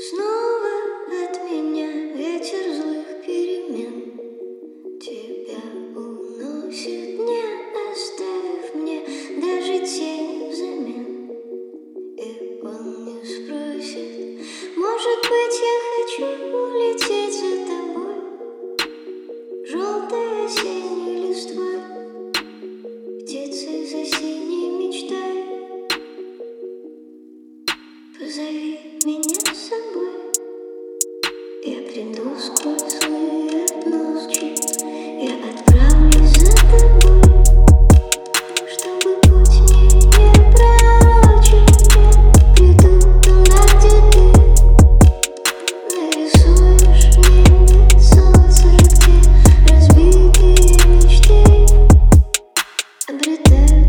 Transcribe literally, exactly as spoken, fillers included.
Снова от меня ветер злых перемен тебя уносит, не оставив мне даже тени взамен. И он не спросит, может быть, я хочу улететь за тобой, желтой осенней листвой, птицей за синей мечтой. Позови меня с собой, я приду сквозь злые ночи, я отправлюсь за тобой, чтобы путь мне не пророчен. Я приду туда, где ты нарисуешь в небе солнце, где разбитые мечты обретают